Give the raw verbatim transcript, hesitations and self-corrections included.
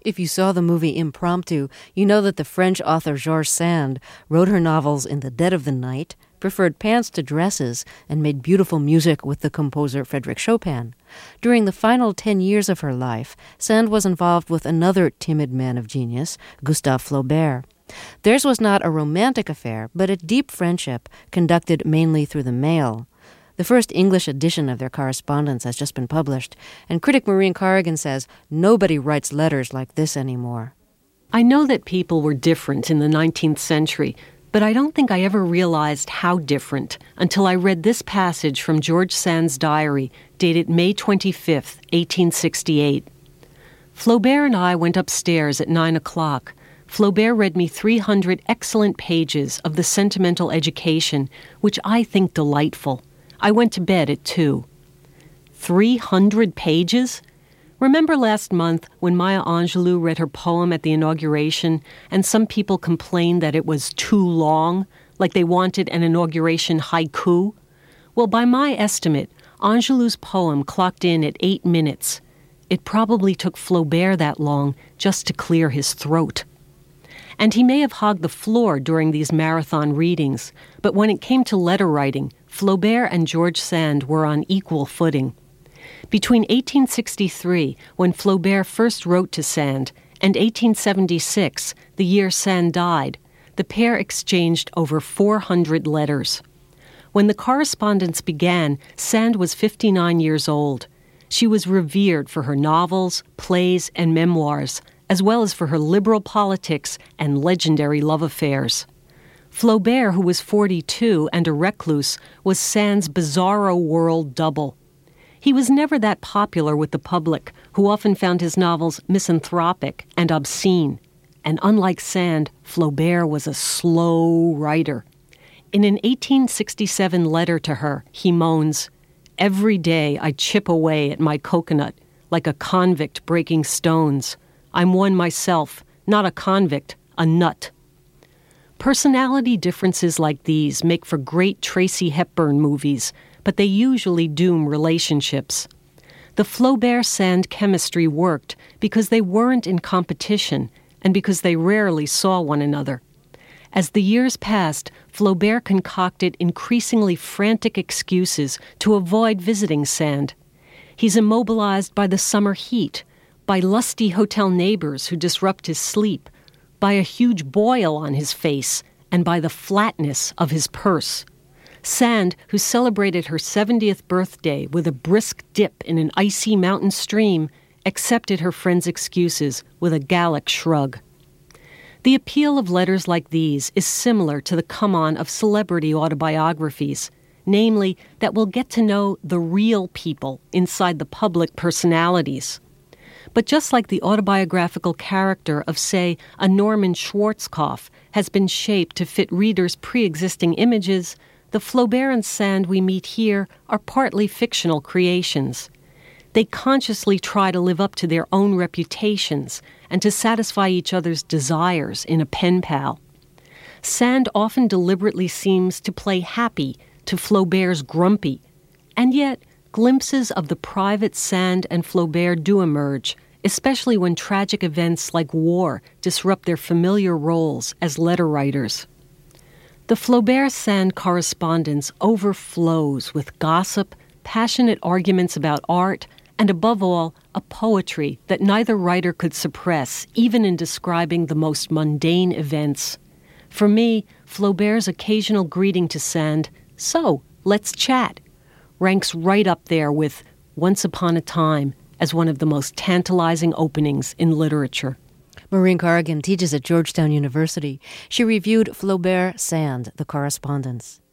If you saw the movie Impromptu, you know that the French author Georges Sand wrote her novels in the dead of the night, preferred pants to dresses, and made beautiful music with the composer Frédéric Chopin. During the final ten years of her life, Sand was involved with another timid man of genius, Gustave Flaubert. Theirs was not a romantic affair, but a deep friendship conducted mainly through the mail. The first English edition of their correspondence has just been published, and critic Maureen Corrigan says nobody writes letters like this anymore. I know that people were different in the nineteenth century, but I don't think I ever realized how different until I read this passage from George Sand's diary, dated May twenty-fifth, eighteen sixty-eight. Flaubert and I went upstairs at nine o'clock. Flaubert read me three hundred excellent pages of the Sentimental Education, which I think delightful. I went to bed at two. three hundred pages? Remember last month when Maya Angelou read her poem at the inauguration and some people complained that it was too long, like they wanted an inauguration haiku? Well, by my estimate, Angelou's poem clocked in at eight minutes. It probably took Flaubert that long just to clear his throat. And he may have hogged the floor during these marathon readings, but when it came to letter writing, Flaubert and George Sand were on equal footing. Between eighteen sixty-three, when Flaubert first wrote to Sand, and eighteen seventy-six, the year Sand died, the pair exchanged over four hundred letters. When the correspondence began, Sand was fifty-nine years old. She was revered for her novels, plays, and memoirs, as well as for her liberal politics and legendary love affairs. Flaubert, who was forty-two and a recluse, was Sand's bizarro world double. He was never that popular with the public, who often found his novels misanthropic and obscene. And unlike Sand, Flaubert was a slow writer. In an eighteen sixty-seven letter to her, he moans, "Every day I chip away at my coconut, like a convict breaking stones. I'm one myself, not a convict, a nut." Personality differences like these make for great Tracy Hepburn movies, but they usually doom relationships. The Flaubert-Sand chemistry worked because they weren't in competition and because they rarely saw one another. As the years passed, Flaubert concocted increasingly frantic excuses to avoid visiting Sand. He's immobilized by the summer heat, by lusty hotel neighbors who disrupt his sleep, by a huge boil on his face, and by the flatness of his purse. Sand, who celebrated her seventieth birthday with a brisk dip in an icy mountain stream, accepted her friend's excuses with a Gallic shrug. The appeal of letters like these is similar to the come-on of celebrity autobiographies, namely that we'll get to know the real people inside the public personalities. But just like the autobiographical character of, say, a Norman Schwarzkopf has been shaped to fit readers' pre-existing images, the Flaubert and Sand we meet here are partly fictional creations. They consciously try to live up to their own reputations and to satisfy each other's desires in a pen pal. Sand often deliberately seems to play happy to Flaubert's grumpy, and yet glimpses of the private Sand and Flaubert do emerge, especially when tragic events like war disrupt their familiar roles as letter writers. The Flaubert-Sand correspondence overflows with gossip, passionate arguments about art, and above all, a poetry that neither writer could suppress, even in describing the most mundane events. For me, Flaubert's occasional greeting to Sand, "So, let's chat," ranks right up there with "Once Upon a Time" as one of the most tantalizing openings in literature. Maureen Corrigan teaches at Georgetown University. She reviewed Flaubert-Sand, the correspondence.